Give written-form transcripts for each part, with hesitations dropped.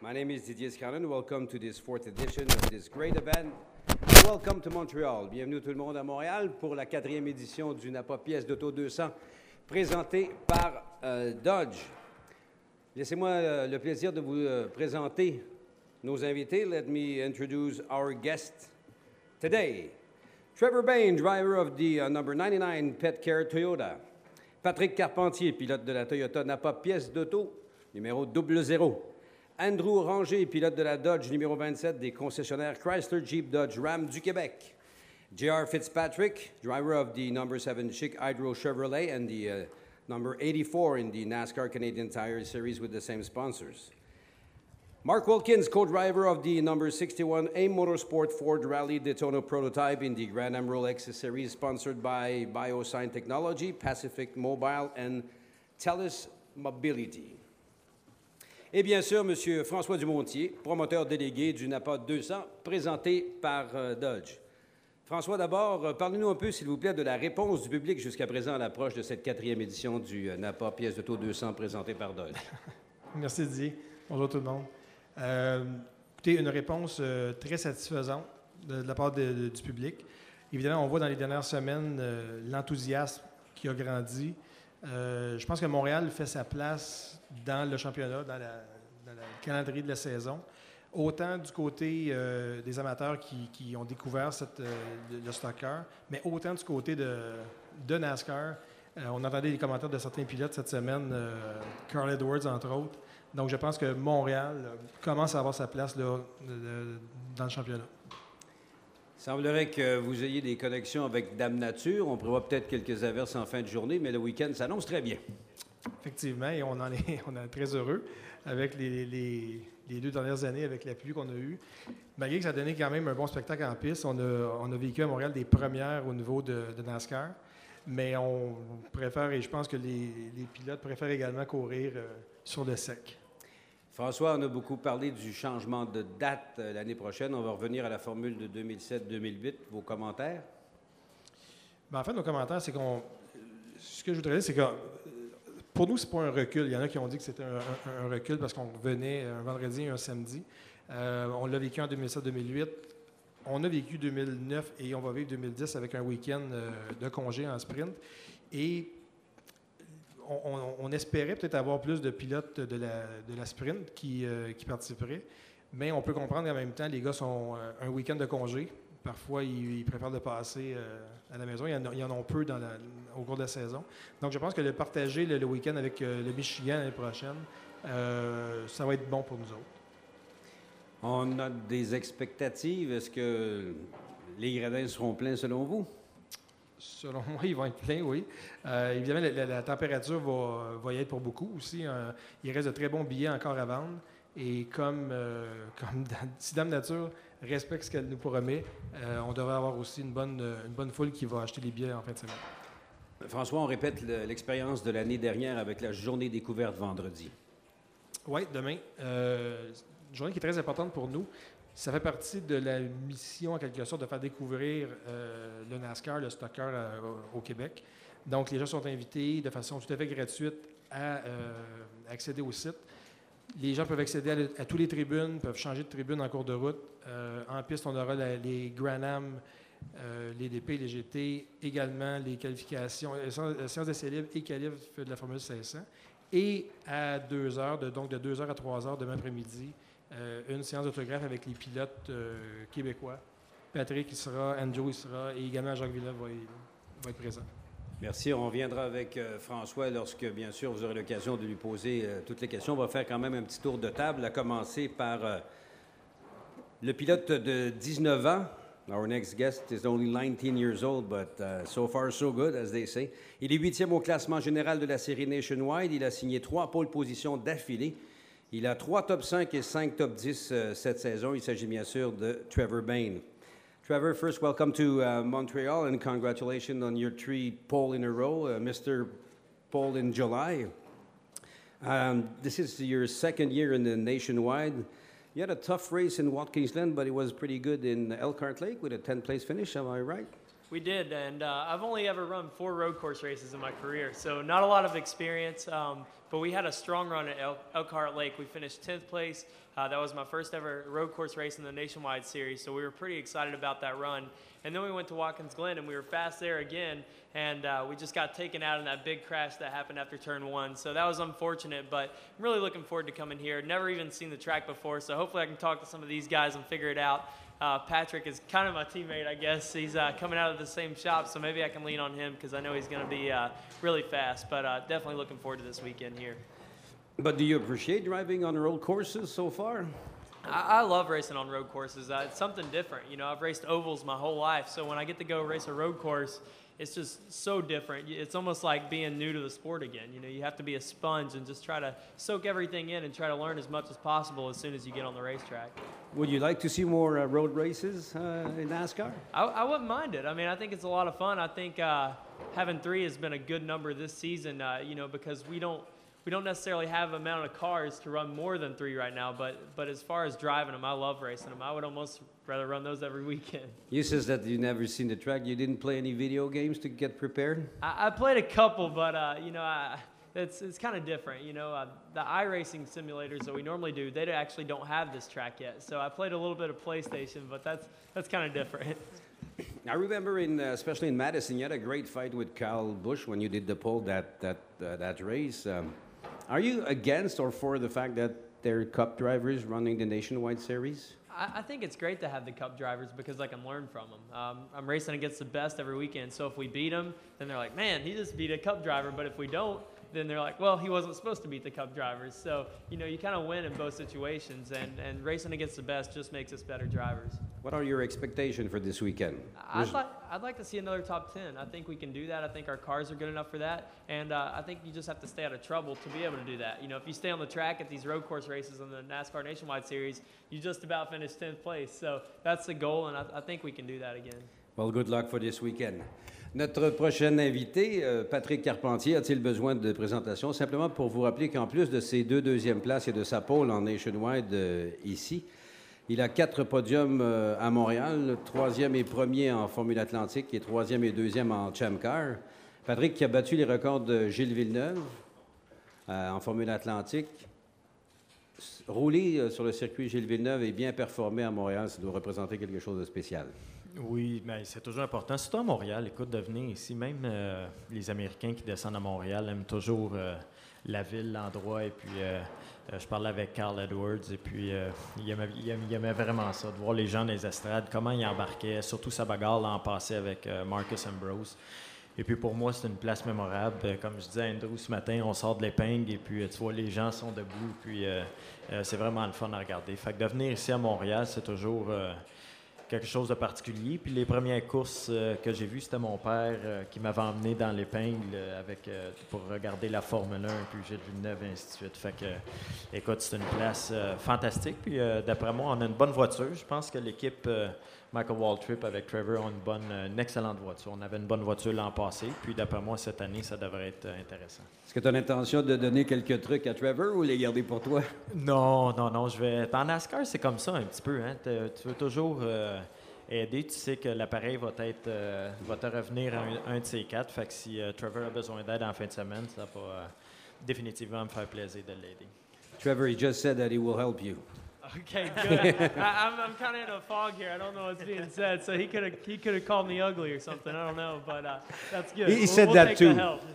My name is Didier Scanlon. Welcome to this fourth edition of this great event. Welcome to Montreal. Bienvenue tout le monde à Montréal pour la 4e édition du Napa Pièce d'Auto 200 présentée par Dodge. Laissez-moi le plaisir de vous présenter nos invités. Let me introduce our guest today. Trevor Bayne, driver of the number 99 Pet Care Toyota. Patrick Carpentier, pilote de la Toyota Napa Pièce d'Auto numéro 00. Andrew Ranger, pilote de la Dodge numéro 27 des concessionnaires Chrysler, Jeep, Dodge, Ram du Québec. J.R. Fitzpatrick, driver of the number 7 Chic Hydro Chevrolet and the number 84 in the NASCAR Canadian Tire Series with the same sponsors. Mark Wilkins, co-driver of the number 61 AIM Motorsport Ford Rally Daytona prototype in the Grand Am Rolex Series sponsored by BioSign Technology, Pacific Mobile and TELUS Mobility. Et bien sûr, M. François Dumontier, promoteur délégué du Napa 200, présenté par Dodge. François, d'abord, parlez-nous un peu, s'il vous plaît, de la réponse du public jusqu'à présent à l'approche de cette 4e édition du Napa Pièce d'Auto 200 présentée par Dodge. Merci Didier. Bonjour tout le monde. Écoutez, une réponse très satisfaisante de la part du public. Évidemment, on voit dans les dernières semaines l'enthousiasme qui a grandi. Je pense que Montréal fait sa place dans le championnat, dans le calendrier de la saison. Autant du côté des amateurs qui ont découvert le stocker, mais autant du côté de NASCAR. On entendait les commentaires de certains pilotes cette semaine, Carl Edwards entre autres. Donc je pense que Montréal commence à avoir sa place là, dans le championnat. Il semblerait que vous ayez des connexions avec Dame Nature. On prévoit peut-être quelques averses en fin de journée, mais le week-end s'annonce très bien. Effectivement, et on est très heureux avec les 2 dernières années, avec la pluie qu'on a eue. Malgré que ça a donné quand même un bon spectacle en piste, on a vécu à Montréal des premières au niveau de NASCAR, mais on préfère, et je pense que les pilotes préfèrent également courir sur le sec. François, on a beaucoup parlé du changement de date l'année prochaine. On va revenir à la formule de 2007-2008. Vos commentaires? Bien, en fait, nos commentaires, c'est ce que je voudrais dire, c'est que pour nous, c'est pas un recul. Il y en a qui ont dit que c'était un recul parce qu'on revenait un vendredi et un samedi. On l'a vécu en 2007-2008. On a vécu 2009 et on va vivre 2010 avec un week-end de congé en sprint. Et on espérait peut-être avoir plus de pilotes de la sprint qui participeraient, mais on peut comprendre qu'en même temps, les gars sont un week-end de congé. Parfois, ils préfèrent le passer à la maison. Il y en a peu au cours de la saison. Donc, je pense que de partager le week-end avec le Michigan l'année prochaine, ça va être bon pour nous autres. On a des expectatives. Est-ce que les gradins seront pleins selon vous? Selon moi, ils vont être pleins, oui. Évidemment, la température va y être pour beaucoup aussi. Il reste de très bons billets encore à vendre. Et si Dame Nature respecte ce qu'elle nous promet, on devrait avoir aussi une bonne foule qui va acheter les billets en fin de semaine. François, on répète l'expérience de l'année dernière avec la journée découverte vendredi. Oui, demain. Une journée qui est très importante pour nous. Ça fait partie de la mission, en quelque sorte, de faire découvrir le NASCAR, le stocker au Québec. Donc, les gens sont invités de façon tout à fait gratuite à accéder au site. Les gens peuvent accéder à toutes les tribunes, peuvent changer de tribune en cours de route. En piste, on aura les Grand Am, les DP, les GT, également les qualifications, séances d'essai libre et qualif de la Formule 500. Et à 2 heures, donc de 2 heures à 3 heures demain après-midi, une séance d'autographe avec les pilotes québécois. Patrick y sera, Andrew y sera, et également Jacques Villeneuve va être présent. Merci. On reviendra avec François lorsque, bien sûr, vous aurez l'occasion de lui poser toutes les questions. On va faire quand même un petit tour de table, à commencer par le pilote de 19 ans. Our next guest is only 19 years old, but so far so good, as they say. Il est 8e au classement général de la série Nationwide. Il a signé 3 pole positions d'affilée. Il a 3 top 5 et 5 top 10 cette saison. Il s'agit bien sûr de Trevor Bayne. Trevor, first, welcome to Montreal and congratulations on your 3 pole in a row, Mr. Pole in July. This is your 2nd year in the Nationwide. You had a tough race in Watkins Glen, but it was pretty good in Elkhart Lake with a 10th place finish. Am I right? We did, and I've only ever run 4 road course races in my career, so not a lot of experience, but we had a strong run at Elkhart Lake. We finished 10th place. That was my first ever road course race in the Nationwide Series, so we were pretty excited about that run. And then we went to Watkins Glen, and we were fast there again, and we just got taken out in that big crash that happened after turn 1. So that was unfortunate, but I'm really looking forward to coming here. Never even seen the track before, so hopefully I can talk to some of these guys and figure it out. Patrick is kind of my teammate, I guess. He's coming out of the same shop, so maybe I can lean on him because I know he's going to be really fast. But definitely looking forward to this weekend here. But do you appreciate driving on road courses so far? I love racing on road courses. It's something different. You know, I've raced ovals my whole life, so when I get to go race a road course, it's just so different. It's almost like being new to the sport again. You know, you have to be a sponge and just try to soak everything in and try to learn as much as possible as soon as you get on the racetrack. Would you like to see more road races in NASCAR? I wouldn't mind it. I mean, I think it's a lot of fun. I think having 3 has been a good number this season, you know, because we don't necessarily have an amount of cars to run more than 3 right now, but as far as driving them, I love racing them. I would almost rather run those every weekend. You says that you never seen the track. You didn't play any video games to get prepared? I played a couple, but you know, it's kind of different. You know, the iRacing simulators that we normally do, they actually don't have this track yet. So I played a little bit of PlayStation, but that's kind of different. I remember, especially in Madison, you had a great fight with Kyle Busch when you did the pole that race. Are you against or for the fact that there are Cup drivers running the Nationwide Series? I think it's great to have the Cup drivers because I can learn from them. I'm racing against the best every weekend, so if we beat them, then they're like, man, he just beat a Cup driver. But if we don't, then they're like, well, he wasn't supposed to beat the Cup drivers. So, you know, you kind of win in both situations, and racing against the best just makes us better drivers. What are your expectations for this weekend? I'd like to see another top 10. I think we can do that. I think our cars are good enough for that. And I think you just have to stay out of trouble to be able to do that. You know, if you stay on the track at these road course races in the NASCAR Nationwide Series, you just about finish 10th place. So that's the goal, and I think we can do that again. Well, good luck for this weekend. Notre prochain invité, Patrick Carpentier, a-t-il besoin de présentation? Simplement pour vous rappeler qu'en plus de ses 2 deuxièmes places et de sa pole en Nationwide ici, il a 4 podiums à Montréal, 3e et 1er en Formule Atlantique et 3e et 2e en Champ Car. Patrick qui a battu les records de Gilles Villeneuve en Formule Atlantique. Rouler sur le circuit Gilles Villeneuve et bien performer à Montréal, ça doit représenter quelque chose de spécial. Oui, mais c'est toujours important. Surtout à Montréal, écoute, de venir ici, même les Américains qui descendent à Montréal aiment toujours la ville, l'endroit. Et puis, je parlais avec Carl Edwards, et puis il aimait vraiment ça, de voir les gens dans les estrades, comment ils embarquaient, surtout sa bagarre l'an passé avec Marcus Ambrose. Et puis pour moi, c'est une place mémorable. Comme je disais à Andrew ce matin, on sort de l'épingle et puis tu vois, les gens sont debout. Puis c'est vraiment le fun à regarder. Fait que de venir ici à Montréal, c'est toujours quelque chose de particulier. Puis les premières courses que j'ai vues, c'était mon père qui m'avait emmené dans l'épingle pour regarder la Formule 1, puis Gilles Villeneuve, et ainsi de suite. Fait que, écoute, c'est une place fantastique. Puis d'après moi, on a une bonne voiture. Je pense que l'équipe Michael Waltrip avec Trevor ont une excellente voiture. On avait une bonne voiture l'an passé. Puis d'après moi, cette année, ça devrait être intéressant. Est-ce que tu as l'intention de donner quelques trucs à Trevor ou les garder pour toi? Non, je vais... En NASCAR, c'est comme ça un petit peu. Hein? Tu veux toujours aider. Tu sais que l'appareil va te revenir un de ces 4. Fait que si Trevor a besoin d'aide en fin de semaine, ça va définitivement me faire plaisir de l'aider. Trevor, he just said that he will help you. Okay, good. I'm kind of in a fog here. I don't know what's being said, so he could have called me ugly or something. I don't know, but that's good. He said we'll that take too. the help.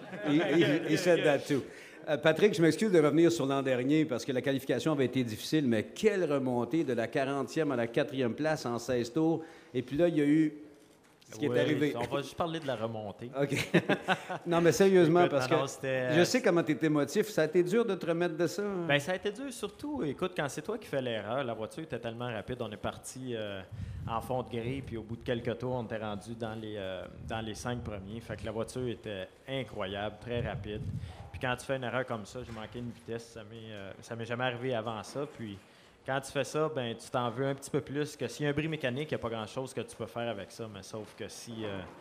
He said that too. Patrick, je m'excuse de revenir sur l'an dernier parce que la qualification avait été difficile, mais quelle remontée de la 40e à la 4e place en 16 tours. Et puis là, il y a eu ce qui est arrivé. On va juste parler de la remontée. OK. Non, mais sérieusement, écoute, parce que je sais comment tu es émotif. Ça a été dur de te remettre de ça? Bien, ça a été dur, surtout, écoute, quand c'est toi qui fais l'erreur, la voiture était tellement rapide, on est parti en fond de grille, puis au bout de quelques tours, on était rendu dans les 5 premiers. Fait que la voiture était incroyable, très rapide. Puis quand tu fais une erreur comme ça, j'ai manqué une vitesse, ça m'est jamais arrivé avant ça. Puis quand tu fais ça, ben tu t'en veux un petit peu plus. Que s'il y a un bris mécanique, il n'y a pas grand-chose que tu peux faire avec ça. Mais sauf que si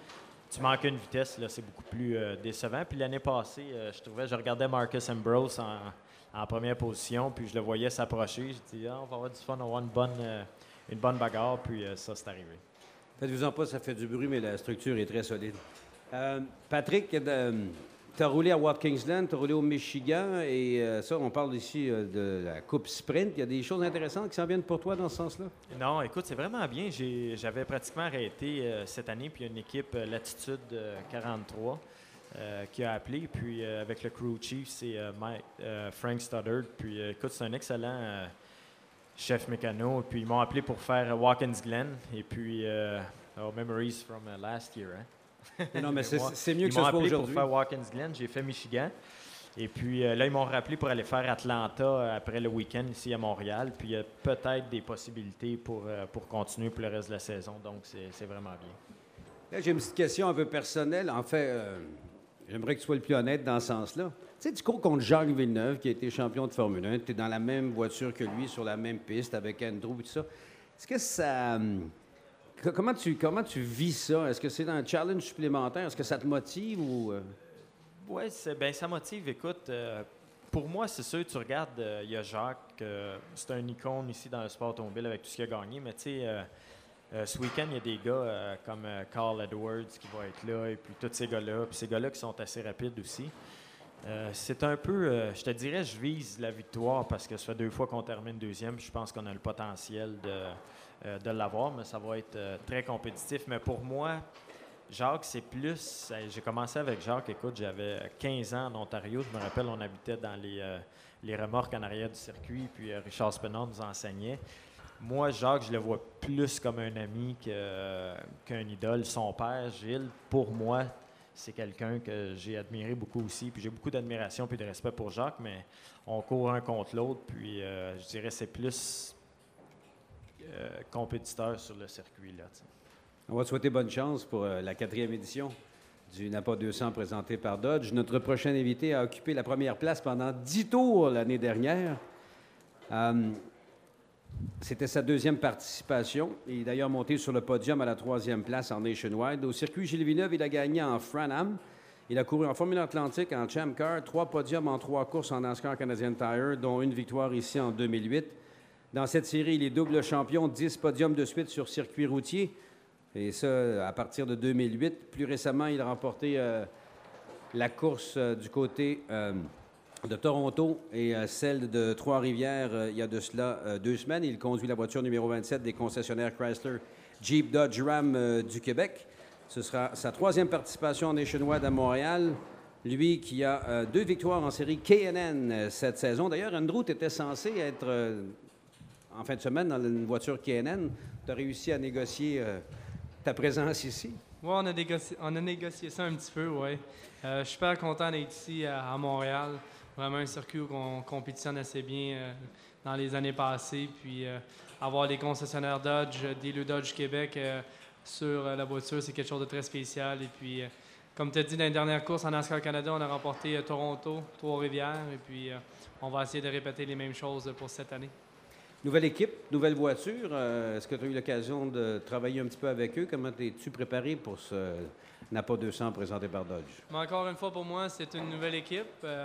tu manques une vitesse, là, c'est beaucoup plus décevant. Puis l'année passée, je regardais Marcus Ambrose en première position, puis je le voyais s'approcher. Je dis, on va avoir du fun, on va avoir une bonne bagarre. Puis ça, c'est arrivé. Faites-vous-en pas, ça fait du bruit, mais la structure est très solide. Patrick, tu as roulé à Watkins Glen, tu as roulé au Michigan, et ça, on parle ici de la Coupe Sprint. Il y a des choses intéressantes qui s'en viennent pour toi dans ce sens-là? Non, écoute, c'est vraiment bien. J'avais pratiquement arrêté cette année, puis il y a une équipe Latitude 43 qui a appelé, puis avec le crew chief, c'est Frank Stoddard. Puis écoute, c'est un excellent chef mécano. Puis ils m'ont appelé pour faire Watkins Glen, et puis Memories from last year. Hein? Non, mais c'est mieux que ce soit aujourd'hui. Ils m'ont appelé pour faire Watkins Glen, j'ai fait Michigan. Et puis là, ils m'ont rappelé pour aller faire Atlanta après le week-end ici à Montréal. Puis il y a peut-être des possibilités pour continuer pour le reste de la saison. Donc, c'est vraiment bien. Là, j'ai une petite question un peu personnelle. En fait, j'aimerais que tu sois le plus honnête dans ce sens-là. Tu sais, tu cours contre Jacques Villeneuve, qui a été champion de Formule 1. Tu es dans la même voiture que lui, sur la même piste, avec Andrew et tout ça. Est-ce que ça... Comment tu vis ça? Est-ce que c'est un challenge supplémentaire? Est-ce que ça te motive ou... Oui, ça motive. Écoute, pour moi, c'est sûr, tu regardes, il y a Jacques, c'est un icône ici dans le sport automobile avec tout ce qu'il a gagné, mais tu sais, ce week-end, il y a des gars comme Carl Edwards qui va être là, et puis tous ces gars-là, puis ces gars-là qui sont assez rapides aussi. C'est un peu, je te dirais, je vise la victoire parce que ça fait 2 fois qu'on termine deuxième, je pense qu'on a le potentiel de l'avoir, mais ça va être très compétitif. Mais pour moi, Jacques, c'est plus... J'ai commencé avec Jacques, écoute, j'avais 15 ans en Ontario. Je me rappelle, on habitait dans les remorques en arrière du circuit, puis Richard Spinard nous enseignait. Moi, Jacques, je le vois plus comme un ami qu'un idole. Son père, Gilles, pour moi, c'est quelqu'un que j'ai admiré beaucoup aussi. Puis j'ai beaucoup d'admiration et de respect pour Jacques, mais on court un contre l'autre, puis je dirais c'est plus compétiteur sur le circuit, là, t'sais. On va te souhaiter bonne chance pour la 4e édition du Napa 200 présenté par Dodge. Notre prochain invité a occupé la première place pendant 10 tours l'année dernière. C'était sa 2e participation. Il est d'ailleurs monté sur le podium à la 3e place en Nationwide. Au circuit Gilles Villeneuve, il a gagné en Fran-Am. Il a couru en Formule Atlantique, en Champ Car, 3 podiums en 3 courses en NASCAR Canadian Tire, dont une victoire ici en 2008. Dans cette série, il est double champion, 10 podiums de suite sur circuit routier. Et ça, à partir de 2008. Plus récemment, il a remporté la course du côté de Toronto et celle de Trois-Rivières il y a de cela 2 semaines. Il conduit la voiture numéro 27 des concessionnaires Chrysler, Jeep, Dodge, Ram du Québec. Ce sera sa 3e participation en Nationwide à Montréal. Lui qui a 2 victoires en série K&N cette saison. D'ailleurs, Andrew, tu étais censé être en fin de semaine dans une voiture K&N. Tu as réussi à négocier... ta présence ici? Oui, on a négocié ça un petit peu, oui. Je suis super content d'être ici à Montréal. Vraiment un circuit où on compétitionne assez bien dans les années passées. Puis avoir des concessionnaires Dodge, des Dodge Québec sur la voiture, c'est quelque chose de très spécial. Et puis, comme tu as dit, dans les dernières courses en NASCAR Canada, on a remporté Toronto, Trois-Rivières. Et puis, on va essayer de répéter les mêmes choses pour cette année. Nouvelle équipe, nouvelle voiture. Est-ce que tu as eu l'occasion de travailler un petit peu avec eux? Comment es-tu préparé pour ce Napa 200 présenté par Dodge? Mais encore une fois, pour moi, c'est une nouvelle équipe.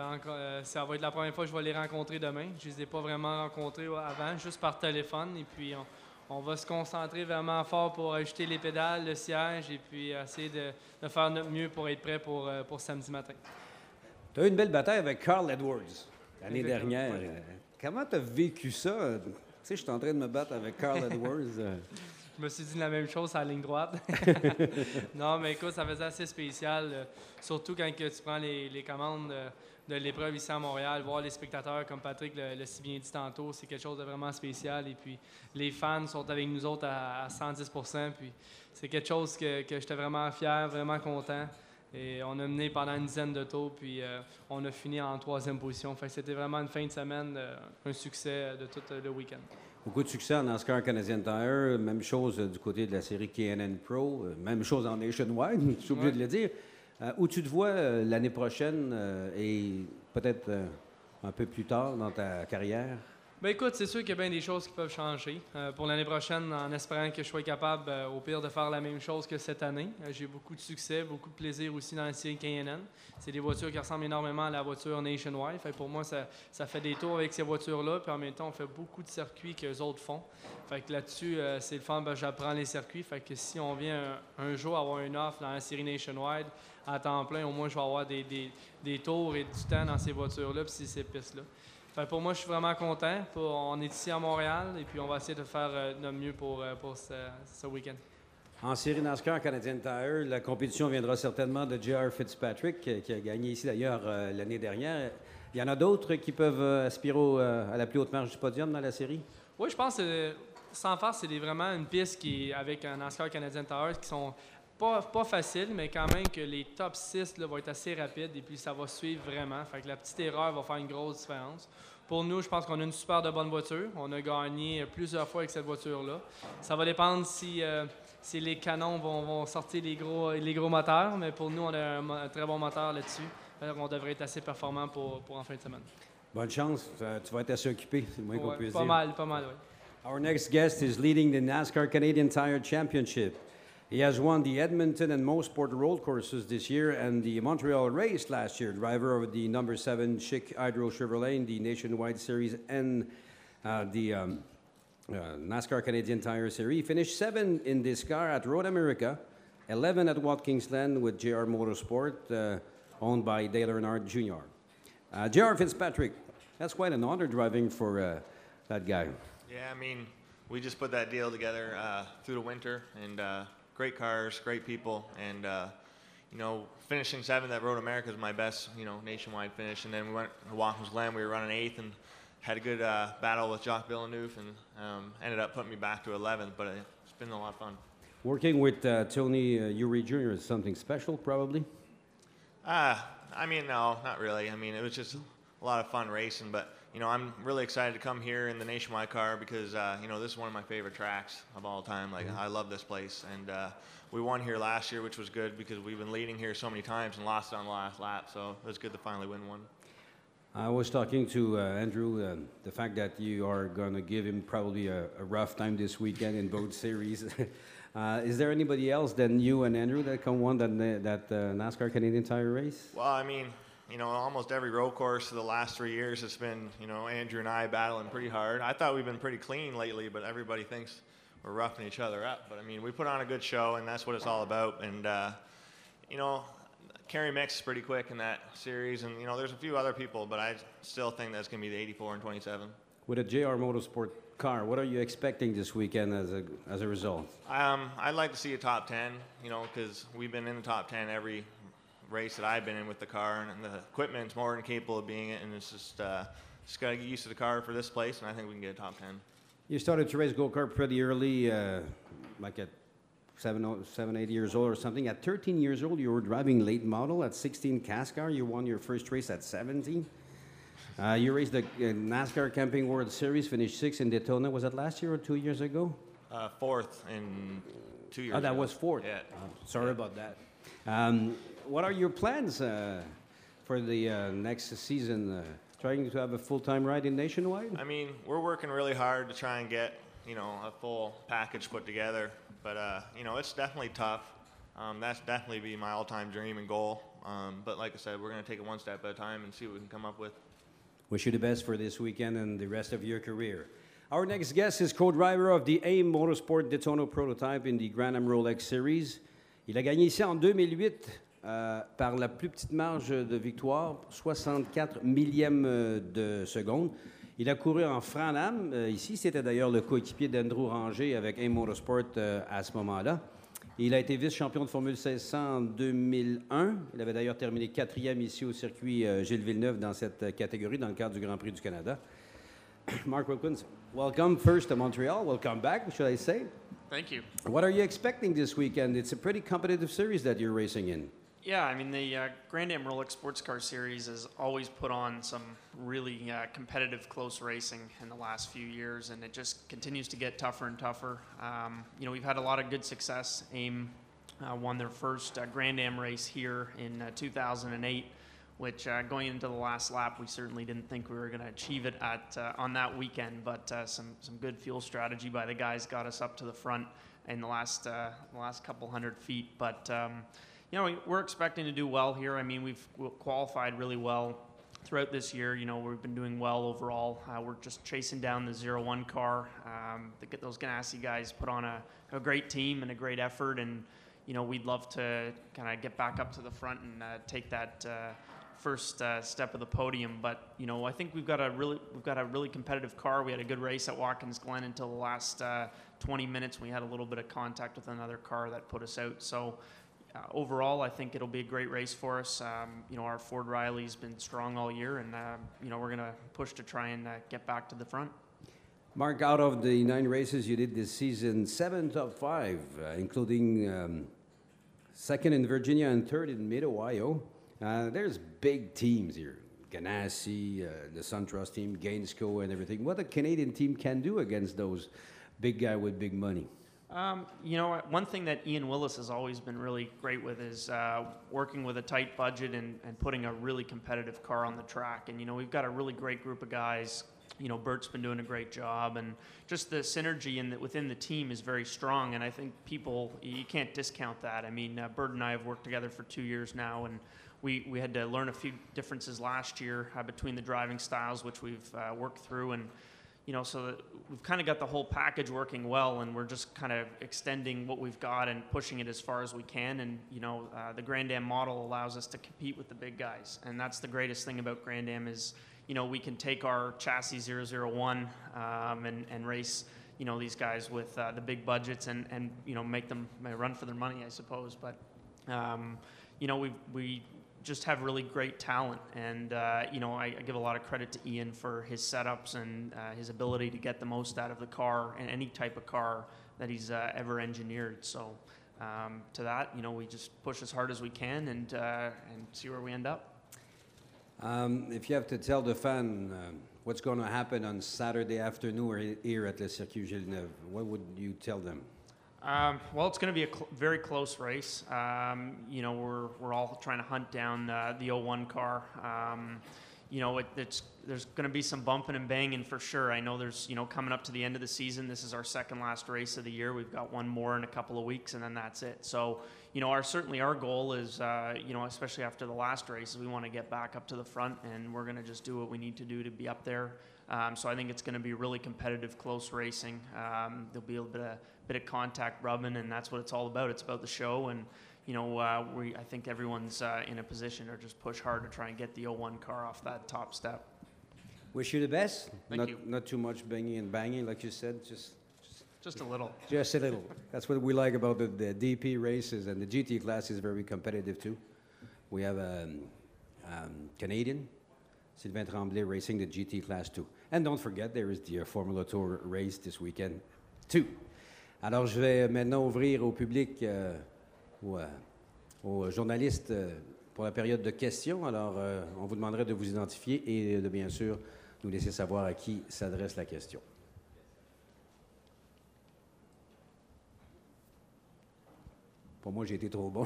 Ça va être la première fois que je vais les rencontrer demain. Je ne les ai pas vraiment rencontrés avant, juste par téléphone. Et puis, on va se concentrer vraiment fort pour ajuster les pédales, le siège, et puis essayer de faire notre mieux pour être prêt pour samedi matin. Tu as eu une belle bataille avec Carl Edwards l'année Exactement. dernière. Comment tu as vécu ça? Tu sais, je suis en train de me battre avec Carl Edwards. Je me suis dit la même chose à la ligne droite. Non, mais écoute, ça faisait assez spécial, surtout quand tu prends les commandes de l'épreuve ici à Montréal, voir les spectateurs, comme Patrick l'a si bien dit tantôt, c'est quelque chose de vraiment spécial. Et puis, les fans sont avec nous autres à 110 %. Puis, c'est quelque chose que j'étais vraiment fier, vraiment content. Et on a mené pendant une dizaine de tours, puis on a fini en 3e position. Fait que c'était vraiment une fin de semaine, un succès de tout le week-end. Beaucoup de succès en NASCAR Canadian Tire. Même chose du côté de la série K&N Pro. Même chose en Nationwide, je suis obligé de le dire. Où tu te vois l'année prochaine et peut-être un peu plus tard dans ta carrière? Ben écoute, c'est sûr qu'il y a bien des choses qui peuvent changer. Pour l'année prochaine, en espérant que je sois capable, au pire, de faire la même chose que cette année. J'ai beaucoup de succès, beaucoup de plaisir aussi dans la série K&N. C'est des voitures qui ressemblent énormément à la voiture Nationwide. Fait que pour moi, ça fait des tours avec ces voitures-là. Puis en même temps, on fait beaucoup de circuits que les autres font. Fait que là-dessus, c'est le fun, j'apprends les circuits. Fait que si on vient un jour avoir une offre dans la série Nationwide à temps plein, au moins, je vais avoir des tours et du temps dans ces voitures-là puis ces pistes-là. Fait pour moi, je suis vraiment content. On est ici à Montréal et puis on va essayer de faire notre mieux pour ce week-end. En série NASCAR Canadian Tire, la compétition viendra certainement de J.R. Fitzpatrick, qui a gagné ici d'ailleurs l'année dernière. Il y en a d'autres qui peuvent aspirer à la plus haute marge du podium dans la série? Oui, je pense que sans faire, c'est vraiment une piste qui, avec un NASCAR Canadian Tire qui sont pas faciles, mais quand même que les top 6 là, vont être assez rapides et puis ça va suivre vraiment. Fait que la petite erreur va faire une grosse différence. Pour nous, je pense qu'on a une super de bonne voiture. On a gagné plusieurs fois avec cette voiture-là. Ça va dépendre si les canons vont sortir les gros moteurs, mais pour nous, on a un très bon moteur là-dessus. On devrait être assez performant pour en fin de semaine. Bonne chance. Tu vas être assez occupé, c'est le moins qu'on puisse dire. Pas mal, oui. Our next guest is leading the NASCAR Canadian Tire Championship. He has won the Edmonton and Mosport road courses this year and the Montreal race last year. Driver of the number 7 Chic Hydro Chevrolet in the Nationwide Series and the NASCAR Canadian Tire Series. He finished 7 in this car at Road America, 11 at Watkins Glen with JR Motorsport, owned by Dale Earnhardt Jr. JR Fitzpatrick, that's quite an honor driving for that guy. Yeah, I mean, we just put that deal together through the winter, and great cars, great people, and finishing 7th at Road America is my best, nationwide finish. And then we went to Watkins Glen. We were running 8th and had a good battle with Jacques Villeneuve, and ended up putting me back to 11th. But it's been a lot of fun. Working with Tony Eury Jr. is something special, probably. I mean, no, not really. I mean, it was just a lot of fun racing, but. I'm really excited to come here in the Nationwide car because, this is one of my favorite tracks of all time. Like, I love this place. And we won here last year, which was good because we've been leading here so many times and lost it on the last lap. So it was good to finally win one. I was talking to Andrew, the fact that you are going to give him probably a rough time this weekend in both series. Is there anybody else than you and Andrew that can win that NASCAR Canadian Tire race? Well, I mean, almost every road course for the last 3 years, it's been, Andrew and I battling pretty hard. I thought we've been pretty clean lately, but everybody thinks we're roughing each other up. But, I mean, we put on a good show, and that's what it's all about. And, Kerry Mix is pretty quick in that series. And, there's a few other people, but I still think that's going to be the 84 and 27. With a JR Motorsport car, what are you expecting this weekend as a result? I'd like to see a top 10, because we've been in the top 10 every race that I've been in with the car, and the equipment's more than capable of being it, and it's just got to get used to the car for this place, and I think we can get a top 10. You started to race go-kart pretty early, like at 8 years old or something. At 13 years old, you were driving late model. At 16, CASCAR, you won your first race at 17. You raced the NASCAR Camping World Series, finished 6th in Daytona. Was that last year or 2 years ago? 4th in 2 years ago. Oh, that ago. Was 4th? Yeah. Sorry about that. What are your plans for the next season? Trying to have a full-time ride in Nationwide? I mean, we're working really hard to try and get, a full package put together. But, it's definitely tough. That's definitely be my all-time dream and goal. But like I said, we're going to take it one step at a time and see what we can come up with. Wish you the best for this weekend and the rest of your career. Our next guest is co-driver of the AIM Motorsport Daytona prototype in the Grand-Am Rolex Series. Il a gagné ici en 2008 par la plus petite marge de victoire, 64 millièmes de seconde. Il a couru en Fran-Am. Ici, c'était d'ailleurs le coéquipier d'Andrew Ranger avec AIM Motorsport à ce moment-là. Il a été vice-champion de Formule 1600 en 2001. Il avait d'ailleurs terminé 4e ici au circuit Gilles Villeneuve dans cette catégorie, dans le cadre du Grand Prix du Canada. Mark Wilkins, welcome first to Montreal. Welcome back, should I say? Thank you. What are you expecting this weekend? It's a pretty competitive series that you're racing in. Yeah, I mean, the Grand-Am Rolex Sports Car Series has always put on some really competitive, close racing in the last few years, and it just continues to get tougher and tougher. We've had a lot of good success. AIM won their first Grand-Am race here in 2008 which going into the last lap, we certainly didn't think we were going to achieve it on that weekend. But some good fuel strategy by the guys got us up to the front in the last couple hundred feet. But we're expecting to do well here. I mean, we've qualified really well throughout this year. We've been doing well overall. We're just chasing down the 0-1 car. Those Ganassi guys put on a great team and a great effort, and we'd love to kind of get back up to the front and take that first step of the podium. But I think we've got a really competitive car. We had a good race at Watkins Glen until the last 20 minutes. We had a little bit of contact with another car that put us out. So overall, I think it'll be a great race for us. Our Ford Riley's been strong all year, and we're going to push to try and get back to the front. Mark, out of the 9 races you did this season, 7 top 5, including second in Virginia and third in Mid-Ohio. There's big teams here. Ganassi, the SunTrust team, Gainsco, and everything. What a Canadian team can do against those big guys with big money? One thing that Ian Willis has always been really great with is working with a tight budget and putting a really competitive car on the track. And, we've got a really great group of guys. Bert's been doing a great job, and just the synergy within the team is very strong. And I think you can't discount that. I mean, Bert and I have worked together for 2 years now, and we had to learn a few differences last year between the driving styles, which we've worked through. And so that we've kind of got the whole package working well, and we're just kind of extending what we've got and pushing it as far as we can. And, the Grand Am model allows us to compete with the big guys. And that's the greatest thing about Grand Am is, we can take our chassis 001 and race, these guys with the big budgets and make them run for their money, I suppose. But, we just have really great talent, and I give a lot of credit to Ian for his setups and his ability to get the most out of the car and any type of car that he's ever engineered. So to that, we just push as hard as we can and see where we end up. If you have to tell the fan what's going to happen on Saturday afternoon here at Le Circuit Villeneuve, what would you tell them? Well, it's going to be a very close race. We're all trying to hunt down the 01 car. There's going to be some bumping and banging for sure. I know there's, coming up to the end of the season, this is our second last race of the year. We've got one more in a couple of weeks, and then that's it. So, certainly our goal is, especially after the last race, we want to get back up to the front, and we're going to just do what we need to do to be up there. So I think it's going to be really competitive, close racing. There'll be a bit of contact rubbing, and that's what it's all about. It's about the show, and I think everyone's in a position to just push hard to try and get the 01 car off that top step. Wish you the best. Thank you. Not too much banging and banging, like you said. Just a little. Just a little. That's what we like about the DP races, and the GT class is very competitive too. We have a Canadian, Sylvain Tremblay, racing the GT class too. And don't forget, there is the Formula Tour race this weekend too. Alors, je vais maintenant ouvrir au public, aux journalistes pour la période de questions. Alors, on vous demanderait de vous identifier et de bien sûr nous laisser savoir à qui s'adresse la question. Pour moi, j'ai été trop bon.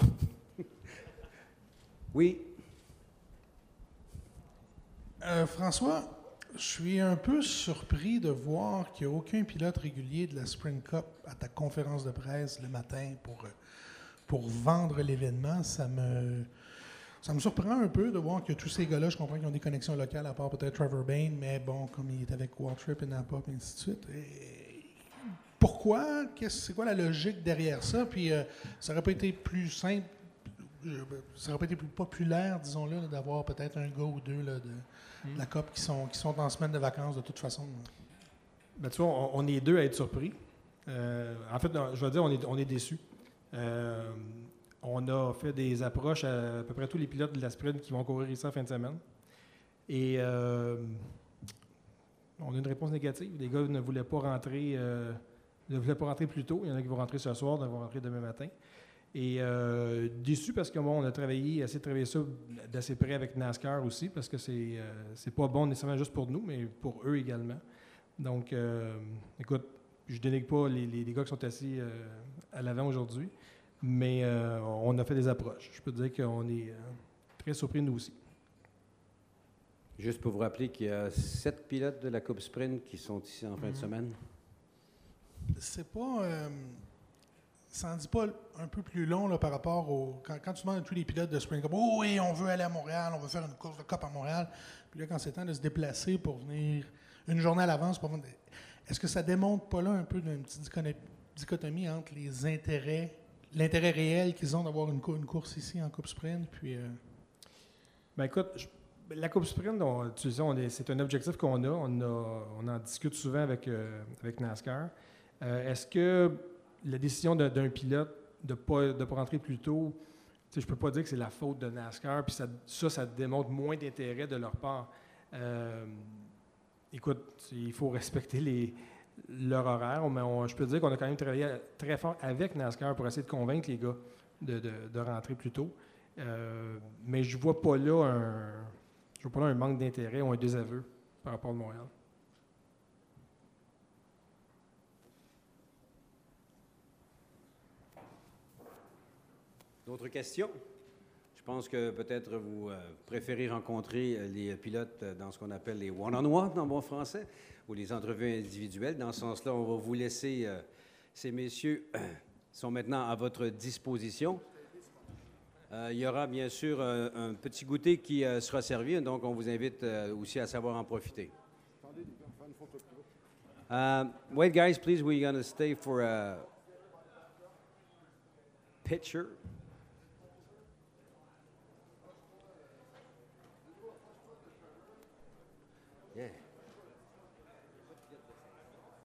Oui. François, je suis un peu surpris de voir qu'il n'y a aucun pilote régulier de la Sprint Cup à ta conférence de presse le matin pour vendre l'événement. Ça me surprend un peu de voir que tous ces gars-là, je comprends qu'ils ont des connexions locales, à part peut-être Trevor Bayne, mais bon, comme il est avec Waltrip et Napa, et ainsi de suite. Pourquoi? C'est quoi la logique derrière ça? Puis ça n'aurait pas été plus simple, ça n'aurait pas été plus populaire, disons-le, d'avoir peut-être un gars ou deux là, de la COP qui sont en semaine de vacances de toute façon. Ben, tu vois, on est deux à être surpris. En fait, je veux dire, on est déçus. On a fait des approches à peu près tous les pilotes de la sprint qui vont courir ici en fin de semaine. Et on a une réponse négative. Les gars ne voulaient pas rentrer plus tôt. Il y en a qui vont rentrer ce soir, d'autres vont rentrer demain matin. Et déçu parce que on a essayé de travailler ça d'assez près avec NASCAR aussi, parce que c'est pas bon nécessairement juste pour nous, mais pour eux également. Donc, écoute, je dénigre pas les gars qui sont assis à l'avant aujourd'hui, mais on a fait des approches. Je peux te dire qu'on est très surpris, nous aussi. Juste pour vous rappeler qu'il y a 7 pilotes de la Coupe Sprint qui sont ici en fin de semaine. C'est pas. Ça en dit pas un peu plus long là, par rapport au. Quand tu demandes à tous les pilotes de Sprint Cup, oh oui, on veut aller à Montréal, on veut faire une course de Cup à Montréal. Puis là, quand c'est temps de se déplacer pour venir une journée à l'avance, est-ce que ça démontre pas là un peu d'une petite dichotomie entre les intérêts, l'intérêt réel qu'ils ont d'avoir une course ici en Coupe Sprint, puis. Ben écoute, la Coupe Sprint, c'est un objectif qu'on a. On en discute souvent avec NASCAR. Est-ce que la décision d'un pilote de pas rentrer plus tôt, je ne peux pas dire que c'est la faute de NASCAR, puis ça démontre moins d'intérêt de leur part. Écoute, il faut respecter leur horaire, mais je peux dire qu'on a quand même travaillé très fort avec NASCAR pour essayer de convaincre les gars de rentrer plus tôt. Mais je ne vois pas là un manque d'intérêt ou un désaveu par rapport à Montréal. D'autres questions? Je pense que peut-être vous préférez rencontrer les pilotes dans ce qu'on appelle les one-on-one en bon français, ou les entrevues individuelles. Dans ce sens-là, on va vous laisser, ces messieurs sont maintenant à votre disposition. Il y aura bien sûr un petit goûter qui sera servi, donc on vous invite aussi à savoir en profiter. Wait, guys, please, we're going to stay for a picture. Yeah.